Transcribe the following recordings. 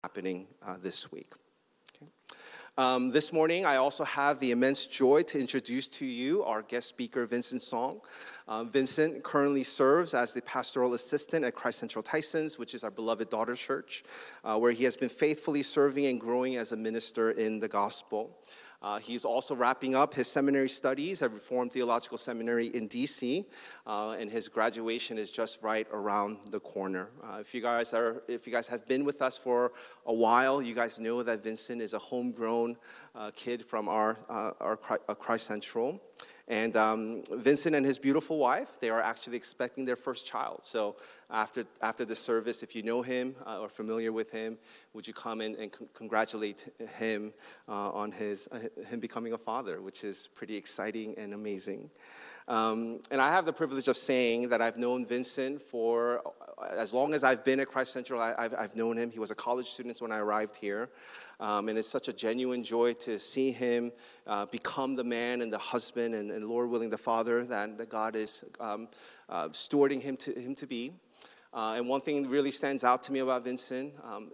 happening this week. This morning, I also have the immense joy to introduce to you our guest speaker, Vincent Song. Vincent currently serves as the pastoral assistant at Christ Central Tysons, which is our beloved daughter church, where he has been faithfully serving and growing as a minister in the gospel. He's also wrapping up his seminary studies at Reformed Theological Seminary in D.C., and his graduation is just right around the corner. If you guys have been with us for a while, you guys know that Vincent is a homegrown kid from our Christ Central. And Vincent and his beautiful wife, they are actually expecting their first child. So after the service, if you know him or familiar with him, would you come in and congratulate him on him becoming a father, which is pretty exciting and amazing. And I have the privilege of saying that I've known Vincent for as long as I've been at Christ Central. I've known him. He was a college student when I arrived here. And it's such a genuine joy to see him become the man and the husband and Lord willing, the father that God is stewarding him to be. And one thing really stands out to me about Vincent,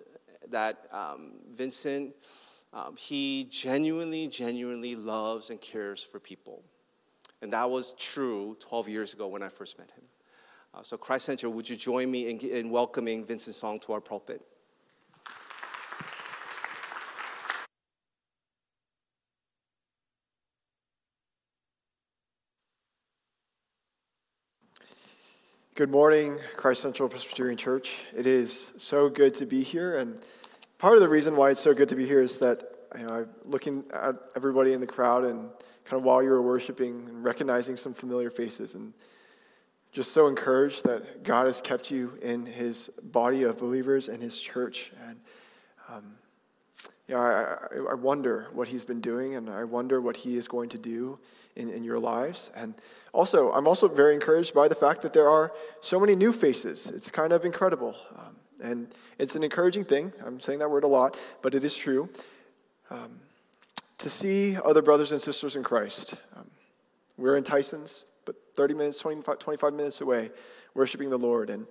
Vincent, he genuinely loves and cares for people. And that was true 12 years ago when I first met him. So Christ Central, would you join me in welcoming Vincent Song to our pulpit? Good morning, Christ Central Presbyterian Church. It is so good to be here, and part of the reason why it's so good to be here is that I'm looking at everybody in the crowd and kind of while you were worshiping and recognizing some familiar faces, and just so encouraged that God has kept you in His body of believers and His church. And I wonder what He's been doing, and I wonder what He is going to do in your lives. And also, I'm also very encouraged by the fact that there are so many new faces. It's kind of incredible. And it's an encouraging thing. I'm saying that word a lot, but it is true. To see other brothers and sisters in Christ. We're in Tysons, but 30 minutes, 25 minutes away, worshiping the Lord. And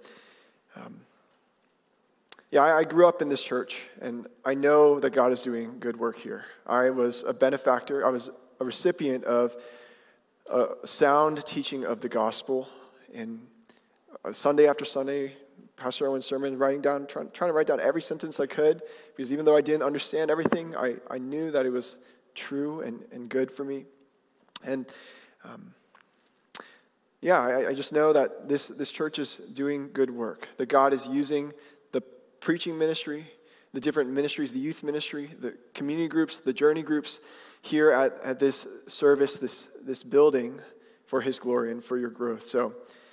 I grew up in this church, and I know that God is doing good work here. I was a benefactor. I was a recipient of a sound teaching of the gospel. And Sunday after Sunday, Pastor Owen's sermon, trying to write down every sentence I could, because even though I didn't understand everything, I knew that it was true and good for me. And I just know that this church is doing good work, that God is using the preaching ministry, the different ministries, the youth ministry, the community groups, the journey groups here at this service, this building, for His glory and for your growth. So,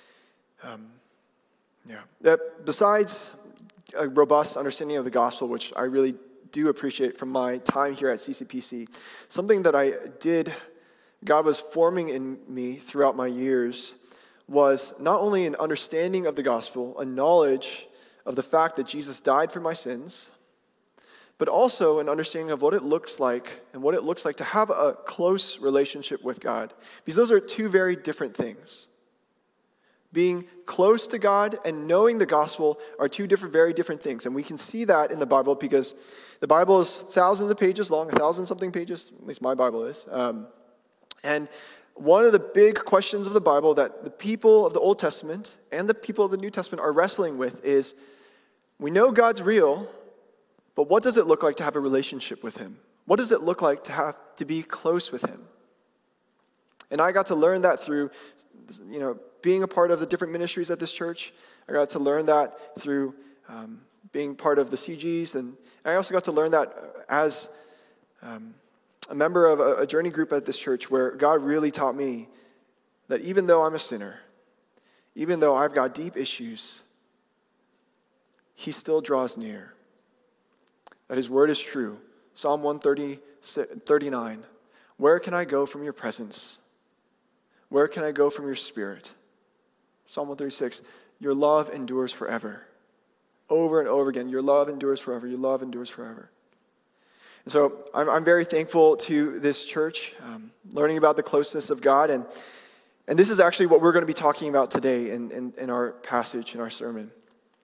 besides a robust understanding of the gospel, which I really do appreciate from my time here at CCPC, something that God was forming in me throughout my years was not only an understanding of the gospel, a knowledge of the fact that Jesus died for my sins, but also an understanding of what it looks like and what it looks like to have a close relationship with God. Because those are two very different things. Being close to God and knowing the gospel are two very different things. And we can see that in the Bible because the Bible is thousands of pages long, 1,000-something pages, at least my Bible is. And one of the big questions of the Bible that the people of the Old Testament and the people of the New Testament are wrestling with is, we know God's real, but what does it look like to have a relationship with Him? What does it look like to be close with Him? And I got to learn that through, being a part of the different ministries at this church. I got to learn that through being part of the CGs, and I also got to learn that as a member of a journey group at this church, where God really taught me that even though I'm a sinner, even though I've got deep issues, He still draws near. That His word is true. Psalm 139, where can I go from your presence? Where can I go from your spirit? Psalm 136, your love endures forever. Over and over again, your love endures forever. Your love endures forever. And so I'm very thankful to this church, learning about the closeness of God. And this is actually what we're going to be talking about today in our passage, in our sermon.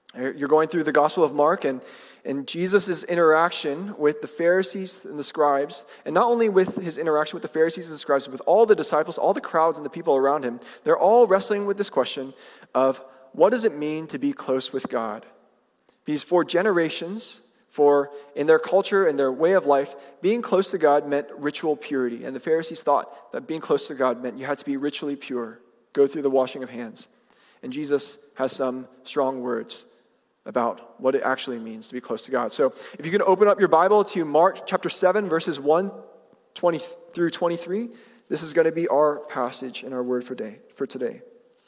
You're going through the Gospel of Mark, and Jesus' interaction with the Pharisees and the scribes, and not only with his interaction with the Pharisees and the scribes, but with all the disciples, all the crowds and the people around him, they're all wrestling with this question of what does it mean to be close with God? Because for generations, in their culture and their way of life, being close to God meant ritual purity. And the Pharisees thought that being close to God meant you had to be ritually pure, go through the washing of hands. And Jesus has some strong words about what it actually means to be close to God. So if you can open up your Bible to Mark chapter 7, verses 1 through 23, this is going to be our passage and our word for today.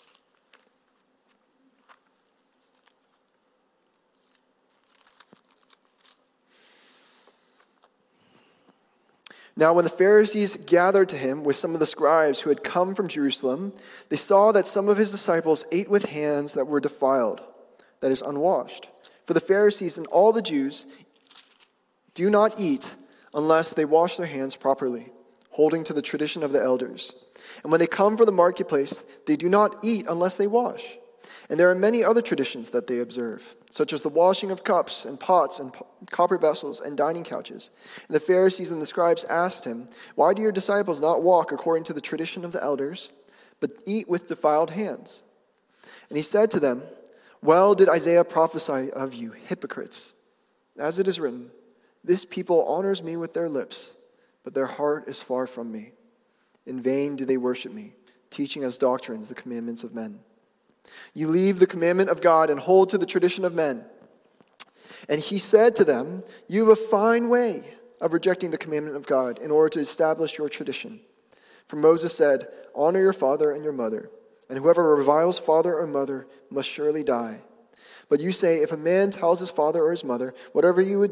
Now, when the Pharisees gathered to him with some of the scribes who had come from Jerusalem, they saw that some of his disciples ate with hands that were defiled, that is, unwashed. For the Pharisees and all the Jews do not eat unless they wash their hands properly, holding to the tradition of the elders. And when they come from the marketplace, they do not eat unless they wash. And there are many other traditions that they observe, such as the washing of cups and pots and copper vessels and dining couches. And the Pharisees and the scribes asked him, "Why do your disciples not walk according to the tradition of the elders, but eat with defiled hands?" And he said to them, "Well did Isaiah prophesy of you, hypocrites. As it is written, 'This people honors me with their lips, but their heart is far from me. In vain do they worship me, teaching as doctrines the commandments of men. You leave the commandment of God and hold to the tradition of men.' And he said to them, 'You have a fine way of rejecting the commandment of God in order to establish your tradition. For Moses said, "Honor your father and your mother, and whoever reviles father or mother must surely die." But you say, if a man tells his father or his mother, whatever you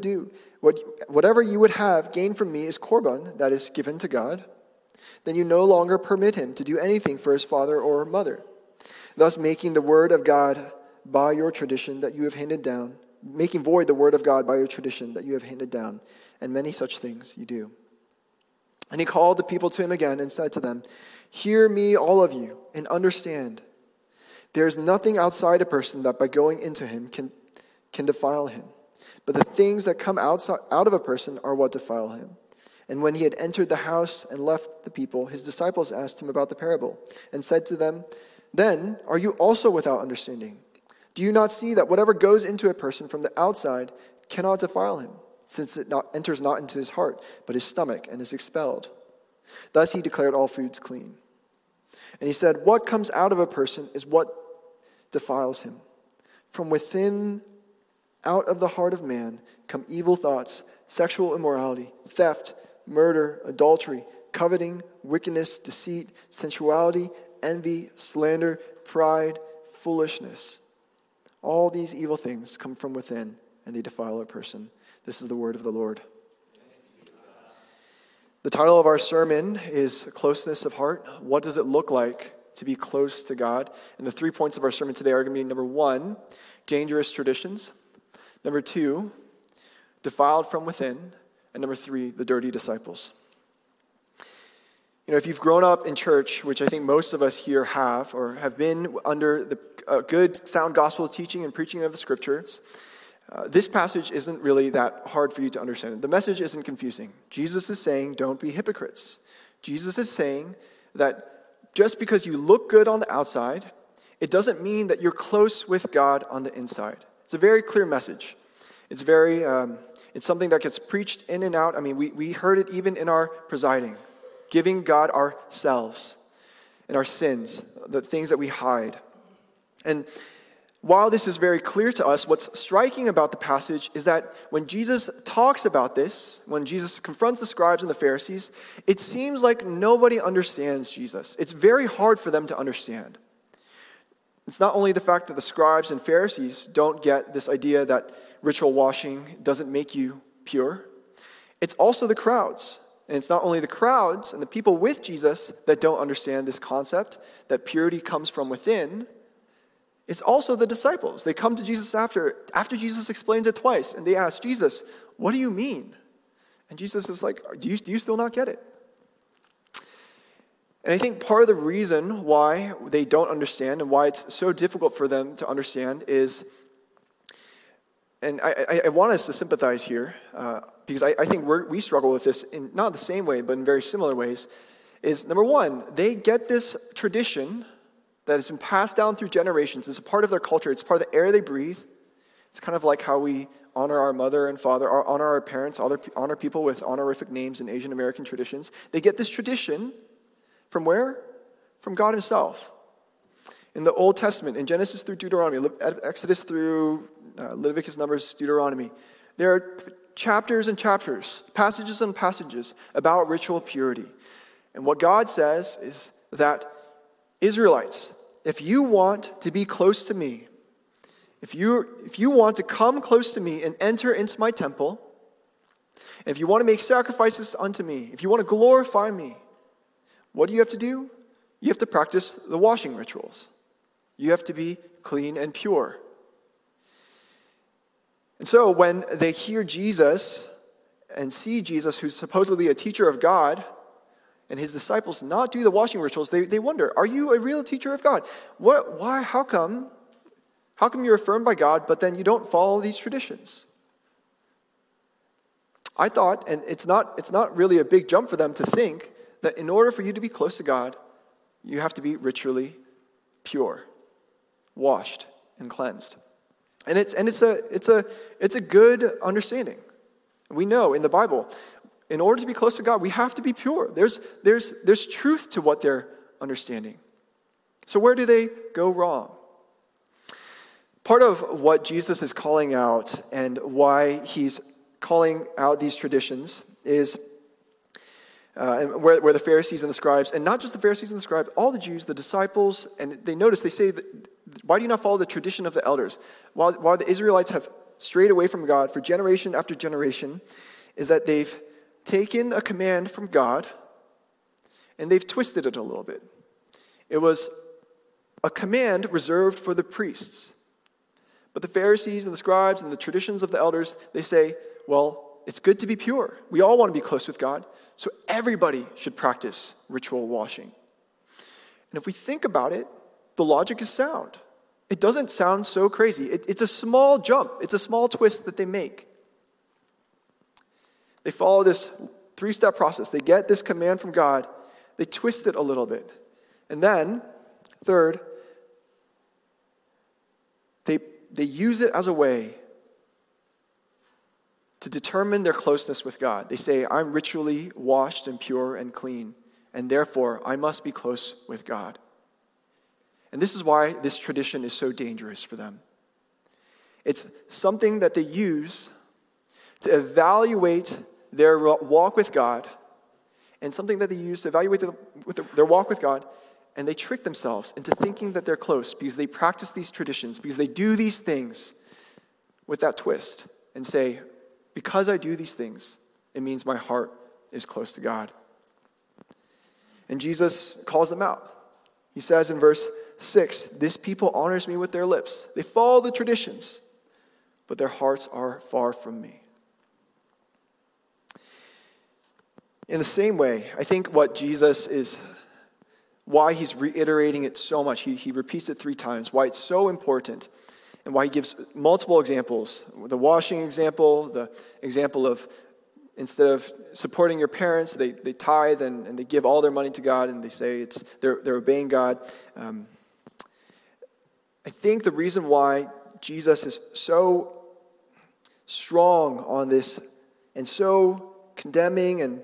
would have gained from me is korban, that is given to God, then you no longer permit him to do anything for his father or mother, thus making the word of God by your tradition that you have handed down, making void the word of God by your tradition that you have handed down, and many such things you do.' And he called the people to him again and said to them, 'Hear me, all of you, and understand. There is nothing outside a person that by going into him can defile him. But the things that come out of a person are what defile him.' And when he had entered the house and left the people, his disciples asked him about the parable, and said to them, 'Then are you also without understanding? Do you not see that whatever goes into a person from the outside cannot defile him, since it enters not into his heart, but his stomach, and is expelled?' Thus he declared all foods clean. And he said, 'What comes out of a person is what defiles him. From within, out of the heart of man, come evil thoughts, sexual immorality, theft, murder, adultery, coveting, wickedness, deceit, sensuality, envy, slander, pride, foolishness. All these evil things come from within, and they defile a person.' This is the word of the Lord." The title of our sermon is Closeness of Heart. What does it look like to be close to God? And the 3 points of our sermon today are going to be, number 1, dangerous traditions. Number 2, defiled from within. And number 3, the dirty disciples. You know, if you've grown up in church, which I think most of us here have, or have been under the good, sound gospel teaching and preaching of the scriptures, this passage isn't really that hard for you to understand. The message isn't confusing. Jesus is saying, don't be hypocrites. Jesus is saying that just because you look good on the outside, it doesn't mean that you're close with God on the inside. It's a very clear message. It's it's something that gets preached in and out. I mean, we heard it even in our presiding, giving God ourselves and our sins, the things that we hide. And while this is very clear to us, what's striking about the passage is that when Jesus talks about this, when Jesus confronts the scribes and the Pharisees, it seems like nobody understands Jesus. It's very hard for them to understand. It's not only the fact that the scribes and Pharisees don't get this idea that ritual washing doesn't make you pure. It's also the crowds. And it's not only the crowds and the people with Jesus that don't understand this concept, that purity comes from within. It's also the disciples. They come to Jesus after Jesus explains it twice, and they ask Jesus, "What do you mean?" And Jesus is like, do you still not get it? And I think part of the reason why they don't understand and why it's so difficult for them to understand is And I want us to sympathize here, because I think we struggle with this in not the same way, but in very similar ways, is number one, they get this tradition that has been passed down through generations. It's a part of their culture. It's part of the air they breathe. It's kind of like how we honor our mother and father, or honor our parents, honor people with honorific names in Asian American traditions. They get this tradition from where? From God himself. In the Old Testament, in Genesis through Deuteronomy, Exodus through Leviticus, Numbers, Deuteronomy, there are chapters and chapters, passages and passages about ritual purity. And what God says is that Israelites, if you want to be close to me, if you want to come close to me and enter into my temple, and if you want to make sacrifices unto me, if you want to glorify me, what do you have to do? You have to practice the washing rituals. You have to be clean and pure. And so when they hear Jesus and see Jesus, who's supposedly a teacher of God, and his disciples not do the washing rituals, they wonder, are you a real teacher of God? Why? How come you're affirmed by God, but then you don't follow these traditions? I thought, and it's not really a big jump for them to think, that in order for you to be close to God, you have to be ritually pure, washed, and cleansed. And it's a good understanding. We know in the Bible, in order to be close to God, we have to be pure. There's truth to what they're understanding. So where do they go wrong? Part of what Jesus is calling out and why he's calling out these traditions is where the Pharisees and the scribes, and not just the Pharisees and the scribes, all the Jews, the disciples, and they say, why do you not follow the tradition of the elders? While the Israelites have strayed away from God for generation after generation, is that they've taken a command from God and they've twisted it a little bit. It was a command reserved for the priests. But the Pharisees and the scribes and the traditions of the elders, they say, well, it's good to be pure. We all want to be close with God, so everybody should practice ritual washing. And if we think about it, the logic is sound. It doesn't sound so crazy. It's a small jump. It's a small twist that they make. They follow this 3-step process. They get this command from God. They twist it a little bit. And then, third, they use it as a way to determine their closeness with God. They say, I'm ritually washed and pure and clean, and therefore I must be close with God. And this is why this tradition is so dangerous for them. It's something that they use to evaluate their walk with God, and something that they use to evaluate their walk with God, and they trick themselves into thinking that they're close because they practice these traditions, because they do these things with that twist, and say, because I do these things, it means my heart is close to God. And Jesus calls them out. He says in verse 6, this people honors me with their lips. They follow the traditions, but their hearts are far from me. In the same way, I think what Jesus is, why he's reiterating it so much, he repeats it 3 times, why it's so important, and why he gives multiple examples. The washing example, the example of instead of supporting your parents, they tithe and they give all their money to God, and they say they're obeying God. I think the reason why Jesus is so strong on this and so condemning and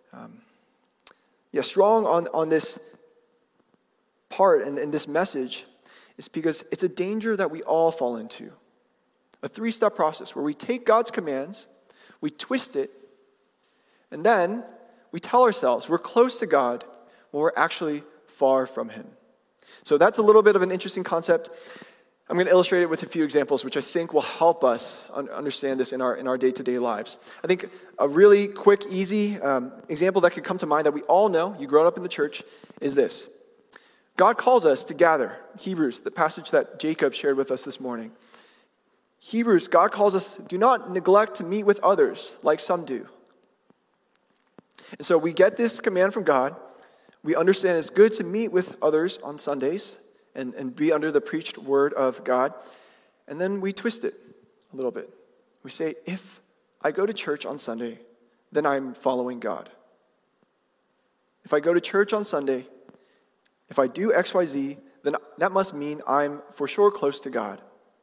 strong on this part and this message is because it's a danger that we all fall into. A 3-step process where we take God's commands, we twist it, and then we tell ourselves we're close to God when we're actually far from him. So that's a little bit of an interesting concept. I'm going to illustrate it with a few examples, which I think will help us understand this in our day-to-day lives. I think a really quick, easy example that could come to mind that we all know, you grew up in the church, is this. God calls us to gather. Hebrews, the passage that Jacob shared with us this morning. Hebrews, God calls us, do not neglect to meet with others like some do. And so we get this command from God. We understand it's good to meet with others on Sundays and be under the preached word of God. And then we twist it a little bit. We say, if I go to church on Sunday, then I'm following God. If I go to church on Sunday, if I do X, Y, Z, then that must mean I'm for sure close to God.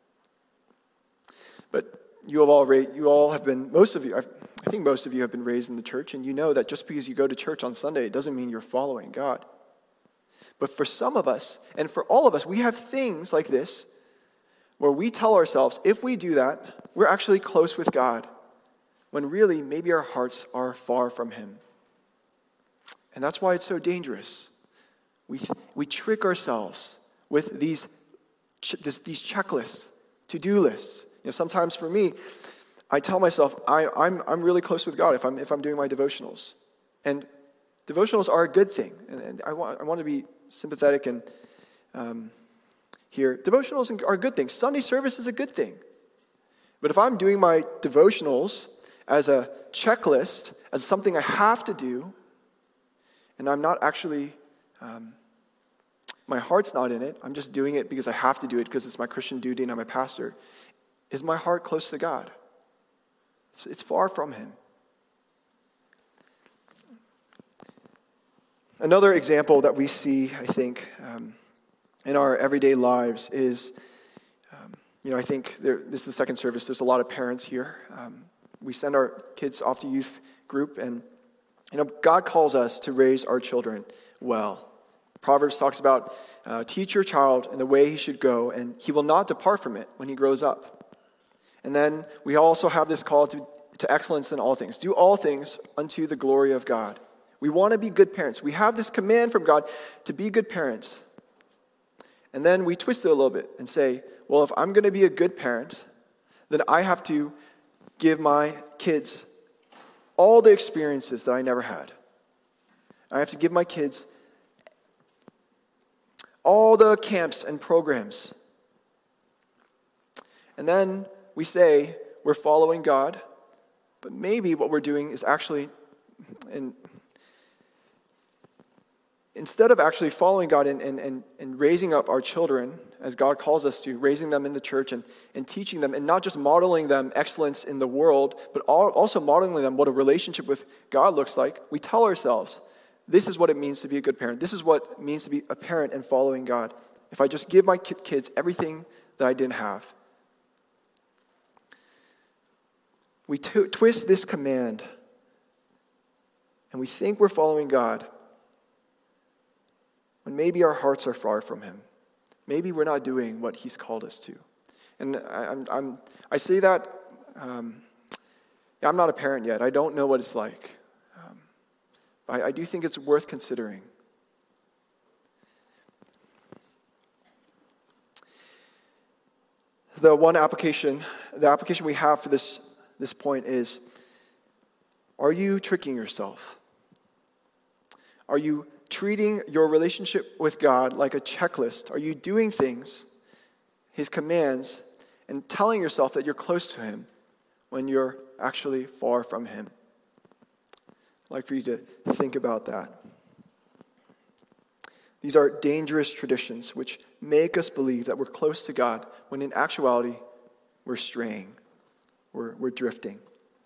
But most of you have been raised in the church, and you know that just because you go to church on Sunday, it doesn't mean you're following God. But for some of us, and for all of us, we have things like this where we tell ourselves, if we do that, we're actually close with God, when really maybe our hearts are far from Him. And that's why it's so dangerous. We trick ourselves with these checklists, to-do lists. Sometimes for me, I tell myself I'm really close with God if I'm doing my devotionals, and devotionals are a good thing. And I want to be sympathetic and here. Devotionals are a good thing. Sunday service is a good thing. But if I'm doing my devotionals as a checklist, as something I have to do, and I'm not actually, my heart's not in it, I'm just doing it because I have to do it because it's my Christian duty and I'm a pastor, is my heart close to God? It's far from Him. Another example that we see, I think, in our everyday lives is, I think this is the second service. There's a lot of parents here. We send our kids off to youth group, and God calls us to raise our children well. Proverbs talks about teach your child in the way he should go, and he will not depart from it when he grows up. And then we also have this call to excellence in all things. Do all things unto the glory of God. We want to be good parents. We have this command from God to be good parents. And then we twist it a little bit and say, well, if I'm going to be a good parent, then I have to give my kids all the experiences that I never had. I have to give my kids all the camps and programs. And then we say we're following God, but maybe what we're doing is actually, instead of actually following God and raising up our children, as God calls us to, raising them in the church and teaching them, and not just modeling them excellence in the world, but also modeling them what a relationship with God looks like, we tell ourselves, this is what it means to be a good parent. This is what it means to be a parent and following God. If I just give my kids everything that I didn't have. We twist this command, and we think we're following God, when maybe our hearts are far from Him. Maybe we're not doing what He's called us to. And I say that, I'm not a parent yet. I don't know what it's like. I do think it's worth considering. The application we have for this point is, are you tricking yourself? Are you treating your relationship with God like a checklist? Are you doing things, His commands, and telling yourself that you're close to Him when you're actually far from Him? I'd like for you to think about that. These are dangerous traditions which make us believe that we're close to God when in actuality we're straying, we're drifting.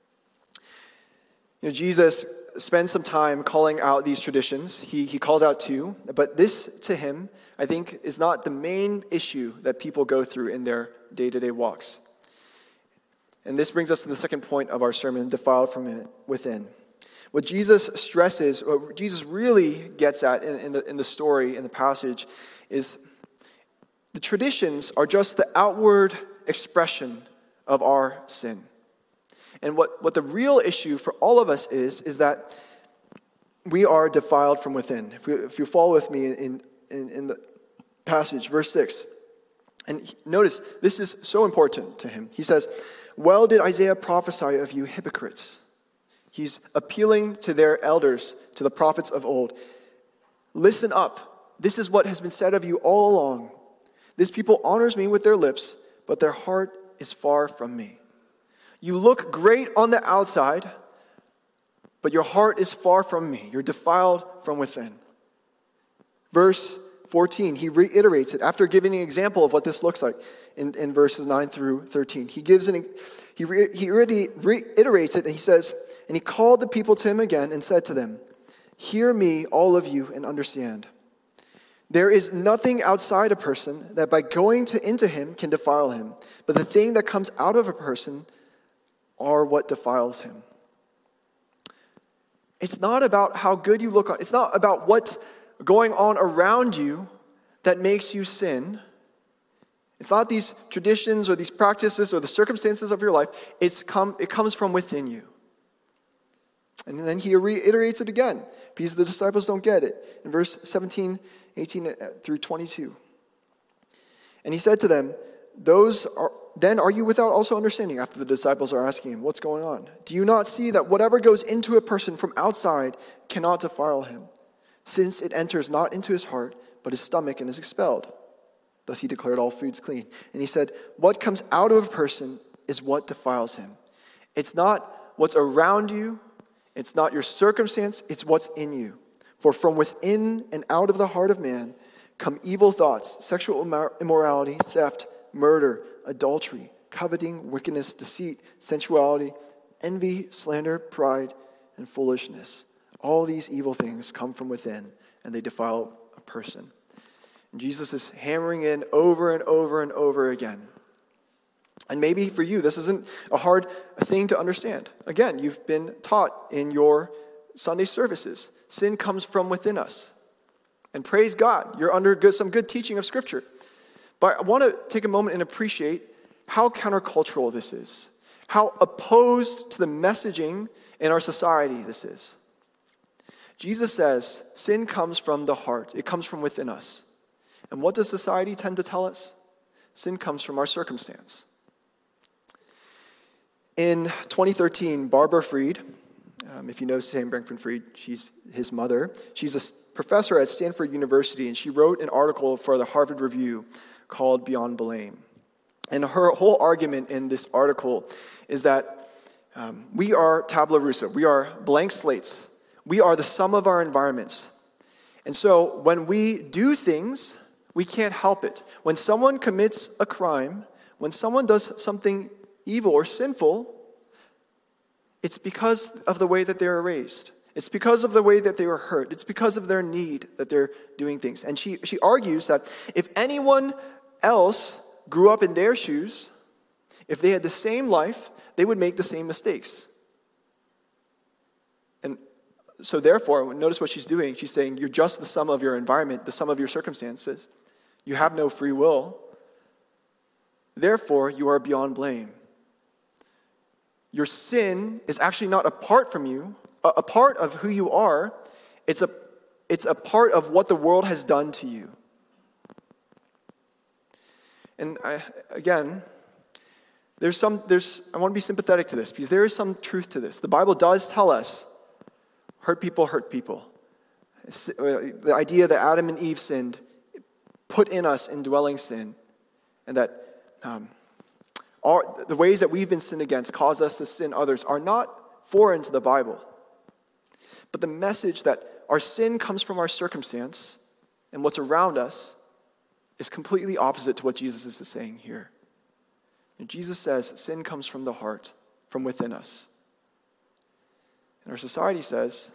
Jesus spends some time calling out these traditions. He calls out two, but this to Him, I think, is not the main issue that people go through in their day-to-day walks. And this brings us to the second point of our sermon, defiled from within. What Jesus stresses, what Jesus really gets at in the story, in the passage, is the traditions are just the outward expression of our sin. And what the real issue for all of us is that we are defiled from within. If you follow with me in the passage, verse 6, and notice, this is so important to him. He says, "Well did Isaiah prophesy of you hypocrites." He's appealing to their elders, to the prophets of old. Listen up. This is what has been said of you all along. This people honors me with their lips, but their heart is far from me. You look great on the outside, but your heart is far from me. You're defiled from within. Verse 14, he reiterates it after giving an example of what this looks like in verses 9 through 13. He already reiterates it, and he says, "And he called the people to him again and said to them, 'Hear me, all of you, and understand. There is nothing outside a person that by going into him can defile him, but the thing that comes out of a person are what defiles him.'" It's not about how good you look. It's not about what's going on around you that makes you sin. It's not these traditions or these practices or the circumstances of your life. It comes from within you. And then he reiterates it again because the disciples don't get it. In verse 17, 18 through 22. "And he said to them, then are you without also understanding?" After the disciples are asking him, "What's going on? Do you not see that whatever goes into a person from outside cannot defile him, since it enters not into his heart, but his stomach and is expelled?" Thus he declared all foods clean. And he said, "What comes out of a person is what defiles him. It's not what's around you. It's not your circumstance. It's what's in you. For from within and out of the heart of man come evil thoughts, sexual immorality, theft, murder, adultery, coveting, wickedness, deceit, sensuality, envy, slander, pride, and foolishness. All these evil things come from within, and they defile a person." And Jesus is hammering in over and over and over again. And maybe for you, this isn't a hard thing to understand. Again, you've been taught in your Sunday services. Sin comes from within us. And praise God, you're under some good teaching of Scripture. But I want to take a moment and appreciate how countercultural this is. How opposed to the messaging in our society this is. Jesus says sin comes from the heart. It comes from within us. And what does society tend to tell us? Sin comes from our circumstance. In 2013, Barbara Fried, if you know Sam Bankman-Fried, she's his mother. She's a professor at Stanford University, and she wrote an article for the Harvard Review called Beyond Blame. And her whole argument in this article is that we are tabula rasa. We are blank slates. We are the sum of our environments. And so when we do things, we can't help it. When someone commits a crime, when someone does something evil or sinful, it's because of the way that they were raised. It's because of the way that they were hurt. It's because of their need that they're doing things. And she argues that if anyone else grew up in their shoes, if they had the same life, they would make the same mistakes. And so therefore, notice what she's doing. She's saying you're just the sum of your environment, the sum of your circumstances. You have no free will. Therefore, you are beyond blame. Your sin is actually not apart from you, a part of who you are. It's a part of what the world has done to you. And I want to be sympathetic to this because there is some truth to this. The Bible does tell us, hurt people hurt people. The idea that Adam and Eve sinned put in us indwelling sin, and that the ways that we've been sinned against cause us to sin others are not foreign to the Bible. But the message that our sin comes from our circumstance and what's around us is completely opposite to what Jesus is saying here. And Jesus says sin comes from the heart, from within us. And our society says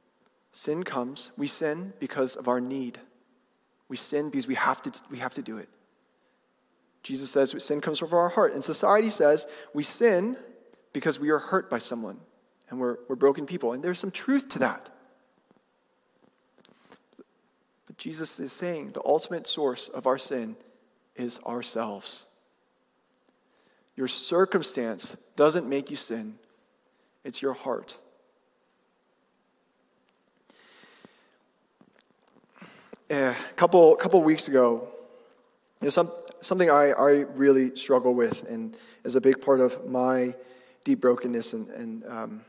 we sin because of our need. We sin because we have to do it. Jesus says sin comes from our heart. And society says we sin because we are hurt by someone and we're broken people. And there's some truth to that. But Jesus is saying the ultimate source of our sin is ourselves. Your circumstance doesn't make you sin. It's your heart. A couple weeks ago, something I really struggle with and is a big part of my deep brokenness and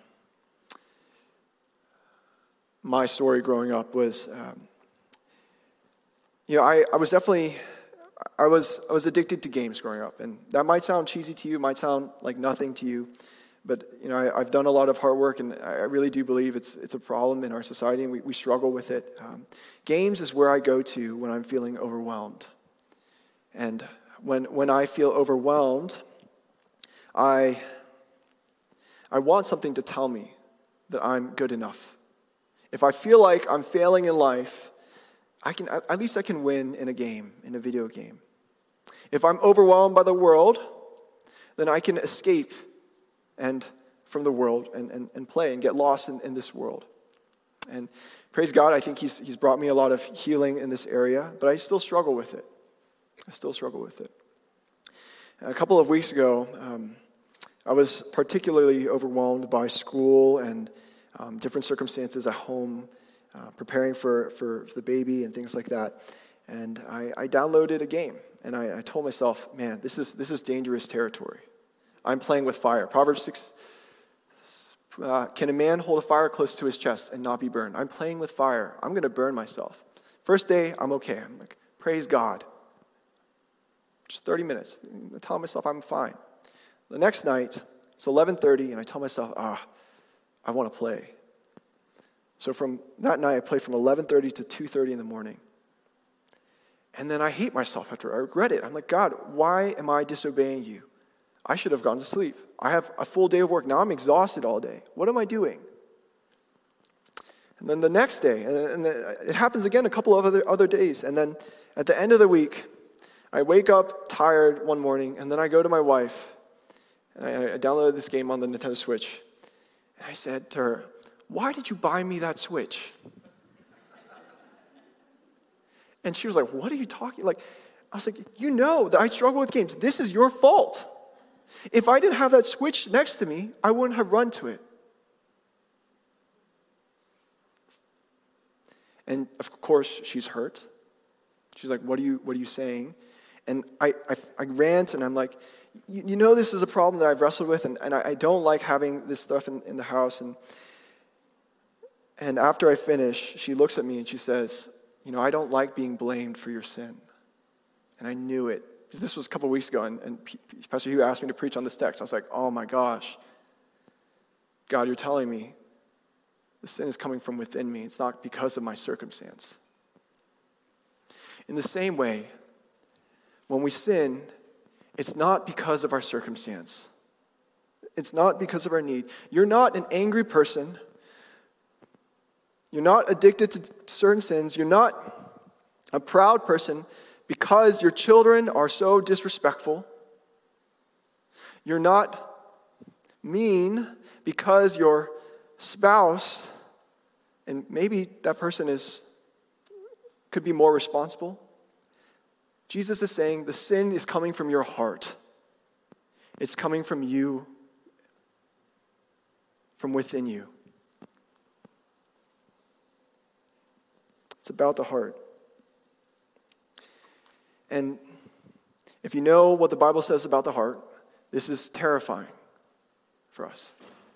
my story growing up was, I was addicted to games growing up, and that might sound cheesy to you, might sound like nothing to you, But I've done a lot of hard work, and I really do believe it's a problem in our society, and we struggle with it. Games is where I go to when I'm feeling overwhelmed. And when I feel overwhelmed, I want something to tell me that I'm good enough. If I feel like I'm failing in life, at least I can win in a game, in a video game. If I'm overwhelmed by the world, then I can escape from the world and play and get lost in this world. And praise God, I think He's brought me a lot of healing in this area, but I still struggle with it. A couple of weeks ago, I was particularly overwhelmed by school and different circumstances at home, preparing for the baby and things like that. And I downloaded a game, and I told myself, man, this is dangerous territory. I'm playing with fire. Proverbs 6, can a man hold a fire close to his chest and not be burned? I'm playing with fire. I'm going to burn myself. First day, I'm okay. I'm like, praise God. Just 30 minutes. I tell myself I'm fine. The next night, it's 11:30, and I tell myself, I want to play. So from that night, I played from 11:30 to 2:30 in the morning. And then I hate myself after. I regret it. I'm like, God, why am I disobeying you? I should have gone to sleep. I have a full day of work. Now I'm exhausted all day. What am I doing? And then the next day, and it happens again a couple of other days. And then at the end of the week, I wake up tired one morning, and then I go to my wife, and I downloaded this game on the Nintendo Switch. And I said to her, why did you buy me that Switch? And she was like, what are you talking? I was like, you know that I struggle with games. This is your fault. If I didn't have that Switch next to me, I wouldn't have run to it. And of course, she's hurt. She's like, what are you saying? And I rant, and I'm like, you know this is a problem that I've wrestled with, and I don't like having this stuff in the house. And after I finish, she looks at me and she says, I don't like being blamed for your sin. And I knew it. Because this was a couple weeks ago, and Pastor Hugh asked me to preach on this text. I was like, oh my gosh. God, you're telling me the sin is coming from within me. It's not because of my circumstance. In the same way, when we sin, it's not because of our circumstance. It's not because of our need. You're not an angry person. You're not addicted to certain sins. You're not a proud person because your children are so disrespectful. You're not mean because your spouse, and maybe that person could be more responsible. Jesus is saying the sin is coming from your heart. It's coming from you, from within you. It's about the heart. And if you know what the Bible says about the heart, this is terrifying for us.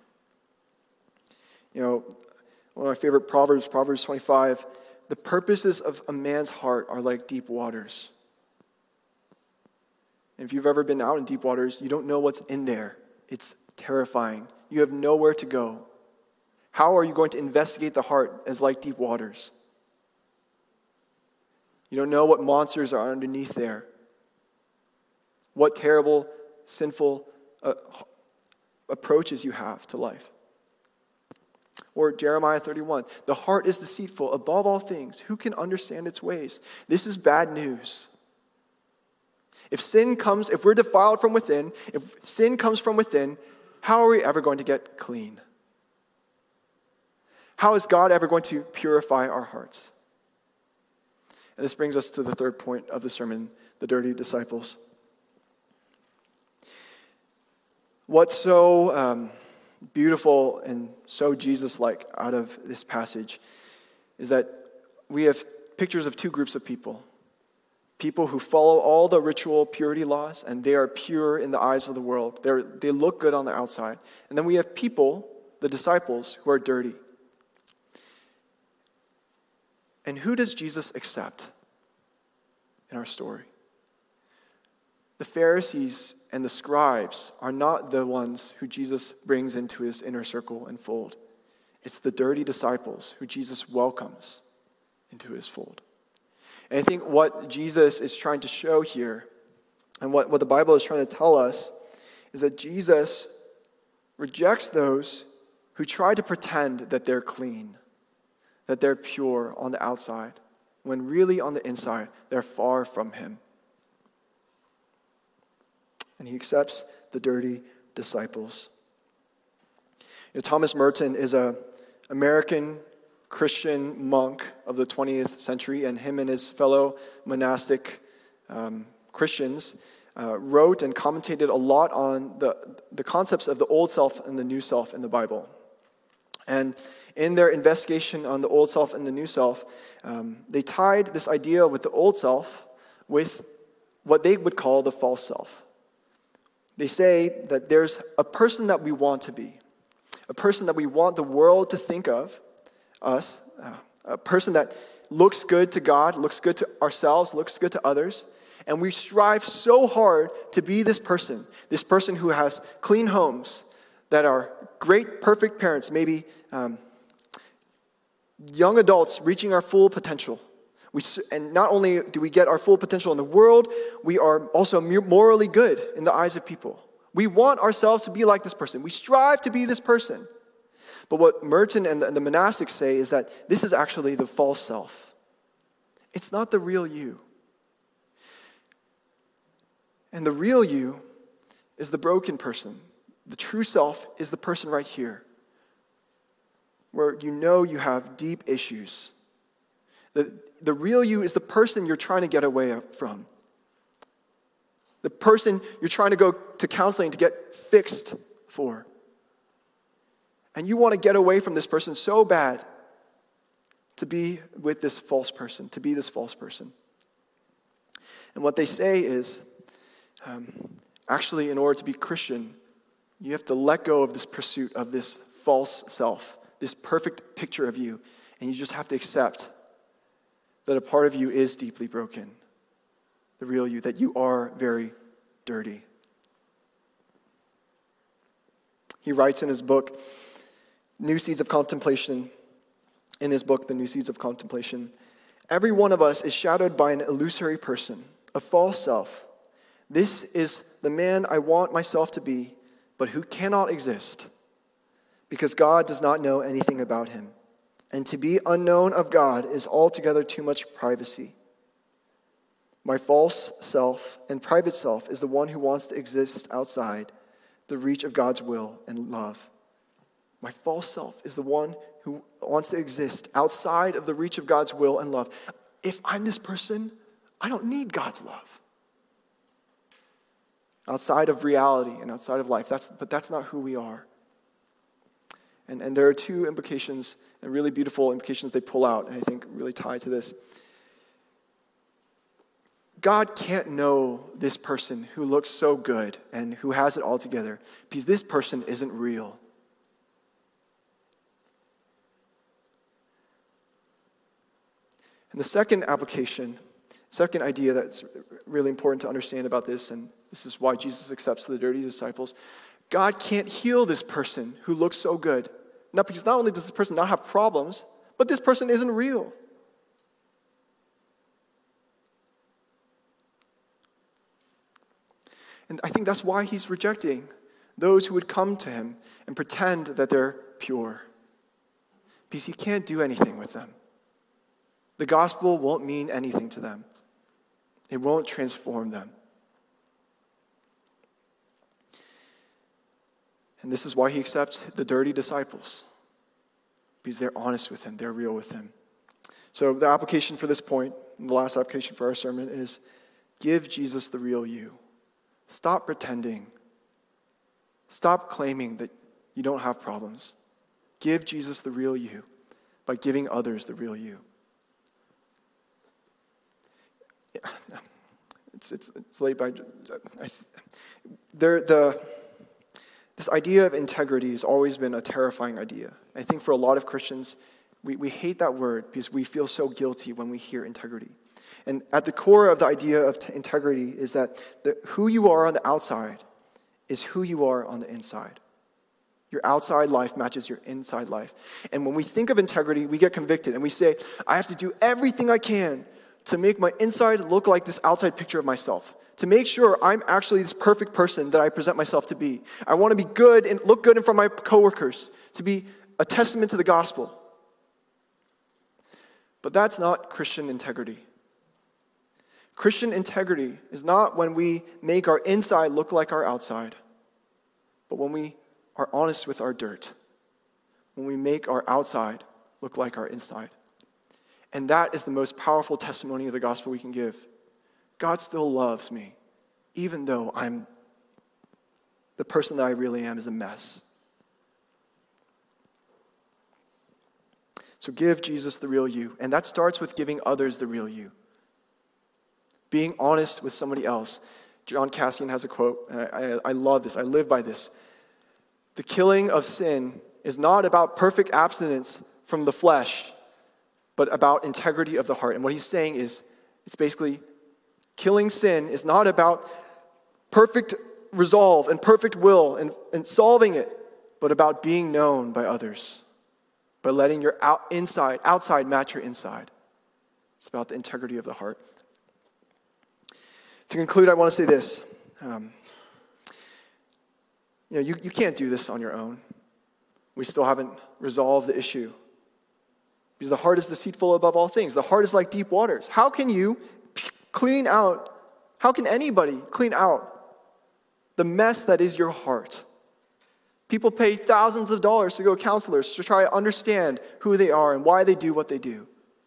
One of my favorite Proverbs 25, the purposes of a man's heart are like deep waters. And if you've ever been out in deep waters, you don't know what's in there. It's terrifying. You have nowhere to go. How are you going to investigate the heart as like deep waters? You don't know what monsters are underneath there. What terrible, sinful approaches you have to life. Or Jeremiah 31, the heart is deceitful above all things. Who can understand its ways? This is bad news. If we're defiled from within, if sin comes from within, how are we ever going to get clean? How is God ever going to purify our hearts? And this brings us to the third point of the sermon, the dirty disciples. What's so beautiful and so Jesus-like out of this passage is that we have pictures of two groups of people. People who follow all the ritual purity laws, and they are pure in the eyes of the world. They look good on the outside. And then we have people, the disciples, who are dirty. And who does Jesus accept in our story? The Pharisees and the scribes are not the ones who Jesus brings into his inner circle and fold. It's the dirty disciples who Jesus welcomes into his fold. And I think what Jesus is trying to show here, and what the Bible is trying to tell us, is that Jesus rejects those who try to pretend that they're clean, that they're pure on the outside, when really on the inside, they're far from him. And he accepts the dirty disciples. Thomas Merton is an American Christian monk of the 20th century, and him and his fellow monastic Christians wrote and commentated a lot on the concepts of the old self and the new self in the Bible. And in their investigation on the old self and the new self, they tied this idea with the old self with what they would call the false self. They say that there's a person that we want to be, a person that we want the world to think of us, a person that looks good to God, looks good to ourselves, looks good to others, and we strive so hard to be this person who has clean homes, that are great, perfect parents, maybe young adults reaching our full potential. And not only do we get our full potential in the world, we are also morally good in the eyes of people. We want ourselves to be like this person. We strive to be this person. But what Merton and the monastics say is that this is actually the false self. It's not the real you. And the real you is the broken person. The true self is the person right here, where you know you have deep issues. The real you is the person you're trying to get away from. The person you're trying to go to counseling to get fixed for. And you want to get away from this person so bad to be with this false person, to be this false person. And what they say is, actually, in order to be Christian, you have to let go of this pursuit of this false self, this perfect picture of you, and you just have to accept that a part of you is deeply broken, the real you, that you are very dirty. He writes in his book, New Seeds of Contemplation, in his book, The New Seeds of Contemplation, every one of us is shadowed by an illusory person, a false self. This is the man I want myself to be, but who cannot exist, because God does not know anything about him. And to be unknown of God is altogether too much privacy. My false self and private self is the one who wants to exist outside the reach of God's will and love. My false self is the one who wants to exist outside of the reach of God's will and love. If I'm this person, I don't need God's love. Outside of reality and outside of life, but that's not who we are. And there are two implications, and really beautiful implications they pull out, and I think really tie to this. God can't know this person who looks so good and who has it all together, because this person isn't real. And the second application, second idea that's really important to understand about this, and this is why Jesus accepts the dirty disciples, God can't heal this person who looks so good. Because not only does this person not have problems, but this person isn't real. And I think that's why he's rejecting those who would come to him and pretend that they're pure. Because he can't do anything with them. The gospel won't mean anything to them. It won't transform them. And this is why he accepts the dirty disciples. Because they're honest with him. They're real with him. So the application for this point, and the last application for our sermon, is give Jesus the real you. Stop pretending. Stop claiming that you don't have problems. Give Jesus the real you by giving others the real you. It's late, but this idea of integrity has always been a terrifying idea. I think for a lot of Christians, we hate that word because we feel so guilty when we hear integrity. And at the core of the idea of integrity is that who you are on the outside is who you are on the inside. Your outside life matches your inside life. And when we think of integrity, we get convicted and we say, I have to do everything I can to make my inside look like this outside picture of myself, to make sure I'm actually this perfect person that I present myself to be. I want to be good and look good in front of my coworkers, to be a testament to the gospel. But that's not Christian integrity. Christian integrity is not when we make our inside look like our outside, but when we are honest with our dirt, when we make our outside look like our inside. And that is the most powerful testimony of the gospel we can give. God still loves me, even though the person that I really am is a mess. So give Jesus the real you. And that starts with giving others the real you. Being honest with somebody else. John Cassian has a quote, and I love this. I live by this. The killing of sin is not about perfect abstinence from the flesh, but about integrity of the heart. And what he's saying is, it's basically, killing sin is not about perfect resolve and perfect will and solving it, but about being known by others, by letting your outside match your inside. It's about the integrity of the heart. To conclude, I want to say this. You can't do this on your own. We still haven't resolved the issue. Because the heart is deceitful above all things. The heart is like deep waters. How can anybody clean out the mess that is your heart? People pay thousands of dollars to go to counselors to try to understand who they are and why they do what they do.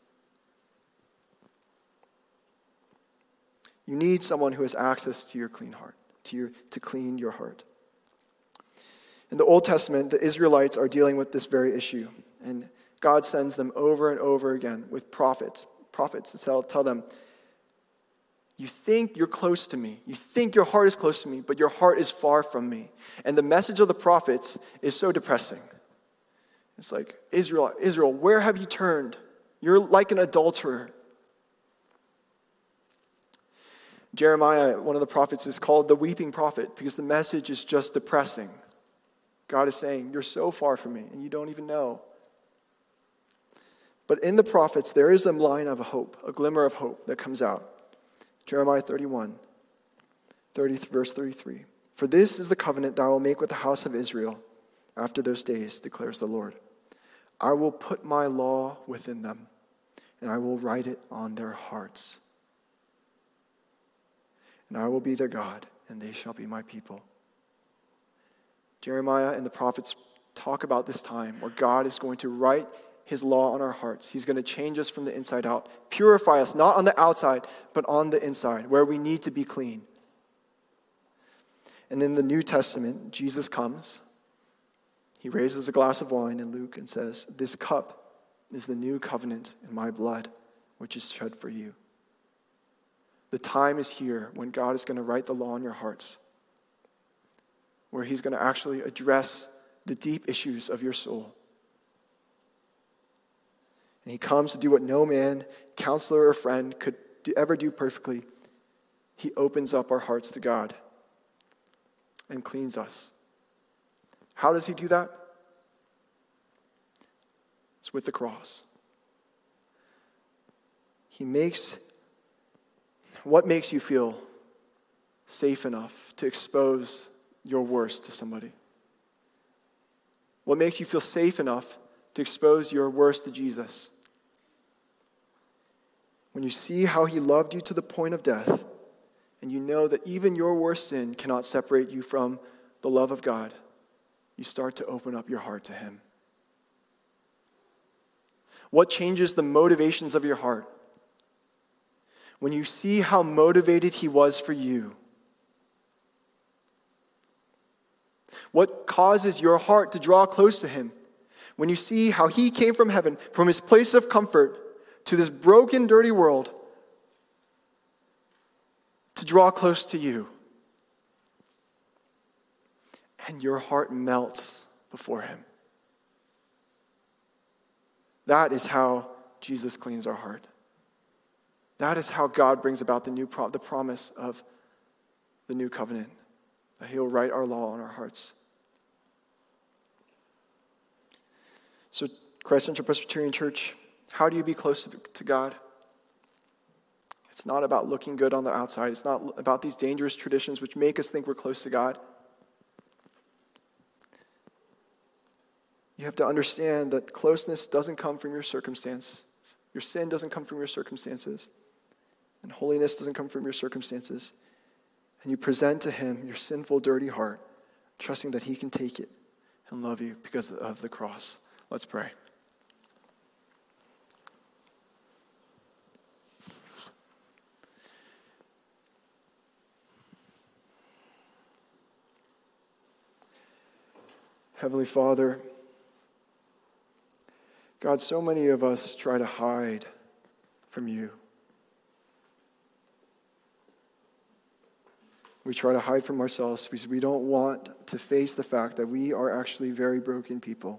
You need someone who has access to your clean heart, to clean your heart. In the Old Testament, the Israelites are dealing with this very issue. And God sends them over and over again with prophets to tell them, you think you're close to me. You think your heart is close to me, but your heart is far from me. And the message of the prophets is so depressing. It's like, Israel, where have you turned? You're like an adulterer. Jeremiah, one of the prophets, is called the weeping prophet because the message is just depressing. God is saying, you're so far from me, and you don't even know. But in the prophets, there is a line of hope, a glimmer of hope that comes out. Jeremiah 31, verse 33. For this is the covenant that I will make with the house of Israel after those days, declares the Lord. I will put my law within them, and I will write it on their hearts. And I will be their God, and they shall be my people. Jeremiah and the prophets talk about this time where God is going to write his law on our hearts. He's going to change us from the inside out, purify us, not on the outside, but on the inside, where we need to be clean. And in the New Testament, Jesus comes. He raises a glass of wine in Luke and says, this cup is the new covenant in my blood, which is shed for you. The time is here when God is going to write the law on your hearts, where he's going to actually address the deep issues of your soul. And he comes to do what no man, counselor, or friend could ever do perfectly. He opens up our hearts to God and cleans us. How does he do that? It's with the cross. What makes you feel safe enough to expose your worst to somebody? What makes you feel safe enough to expose your worst to Jesus? When you see how he loved you to the point of death, and you know that even your worst sin cannot separate you from the love of God, you start to open up your heart to him. What changes the motivations of your heart? When you see how motivated he was for you. What causes your heart to draw close to him? When you see how he came from heaven, from his place of comfort, to this broken, dirty world, to draw close to you. And your heart melts before him. That is how Jesus cleans our heart. That is how God brings about the promise of the new covenant, that he'll write our law on our hearts. So, Christ Central Presbyterian Church, how do you be close to God? It's not about looking good on the outside. It's not about these dangerous traditions which make us think we're close to God. You have to understand that closeness doesn't come from your circumstance. Your sin doesn't come from your circumstances. And holiness doesn't come from your circumstances. And you present to him your sinful, dirty heart, trusting that he can take it and love you because of the cross. Let's pray. Heavenly Father, God, so many of us try to hide from you. We try to hide from ourselves because we don't want to face the fact that we are actually very broken people.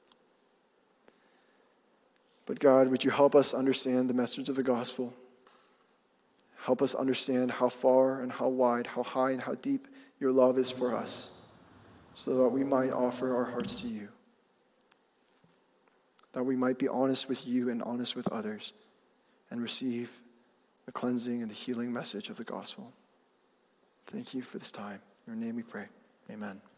But God, would you help us understand the message of the gospel? Help us understand how far and how wide, how high and how deep your love is for us, so that we might offer our hearts to you. That we might be honest with you and honest with others and receive the cleansing and the healing message of the gospel. Thank you for this time. In your name we pray. Amen.